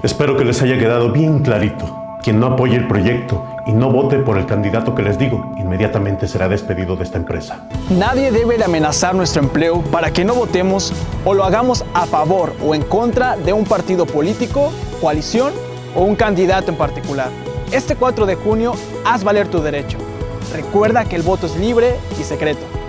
Espero que les haya quedado bien clarito. Quien no apoye el proyecto y no vote por el candidato que les digo, inmediatamente será despedido de esta empresa. Nadie debe de amenazar nuestro empleo para que no votemos o lo hagamos a favor o en contra de un partido político, coalición o un candidato en particular. Este 4 de junio, haz valer tu derecho. Recuerda que el voto es libre y secreto.